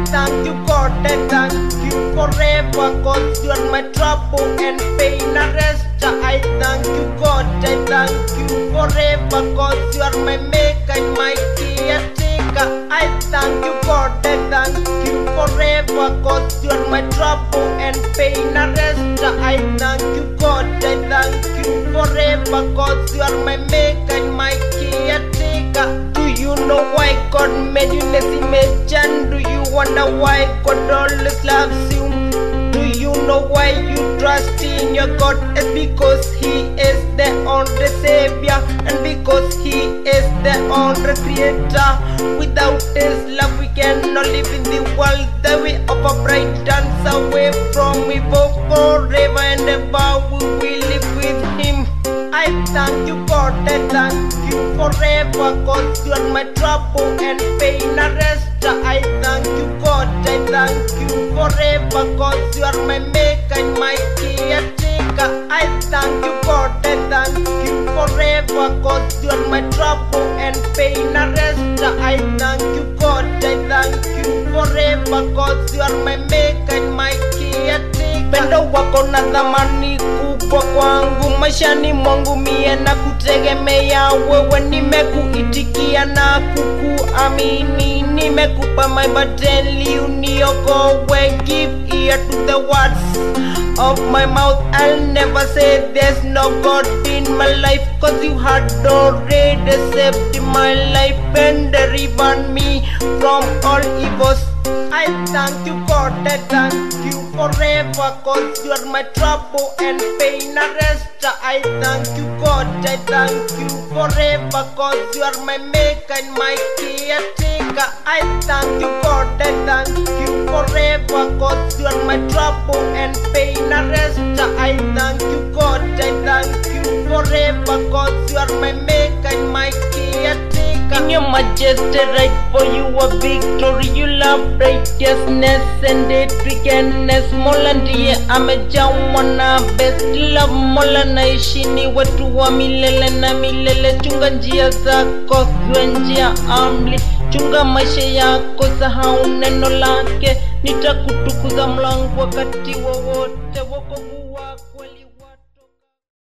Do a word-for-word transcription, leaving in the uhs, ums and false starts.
thank you God, I thank you forever, cause you are my trouble and pain and rest. I thank you God, I thank you forever, cause you are my maker and my caretaker. I thank you God, I thank you forever, cause you are my trouble and pain and rest. I thank you God, I thank you forever, cause you are my maker and my caretaker. Do you know why God made you in His image? And do you wonder why God always loves you? Do you know why you trust in your God? It's because He is the only Savior, and because He is the only Creator. Without His love we cannot live in the world that we offer bright dance away from evil. Forever and ever we will live with Him. I thank you God, I thank you forever, cause you are my trouble and pain and rest. I thank you God, I thank you forever, cause you are my maker and my caretaker. I thank you God, I thank you forever, cause you are my trouble and pain and rest. I thank you God, I thank you forever, cause you are my maker and my caretaker. Pendo wako na thamani kubwa kwangu, maishani mwangu mie na kutegemea wewe, nimekuitikia na kukuamini, nimekupa my battle, uniokoe. Give ear to the words of my mouth, I'll never say there's no God in my life, cause you had already saved my life and delivered me from all evils. I thank you God, I thank you forever, cause you are my trouble and pain and rest. I thank you God, I thank you forever, cause you are my maker and my caretaker. I thank you God, I thank you forever, cause you are my trouble and pain and rest. I thank you God, I thank you forever, cause you are my maker and my caretaker. In your majesty, right for you a victory. You love righteousness and hate wickedness. Mola ndiye amejawa na best love. Mola naishi ni watu wa milele na milele. Chunga njia zako ziwe njia amli, chunga maisha yako, sahau neno lake. Nitakutukuza mlango wakati wowote.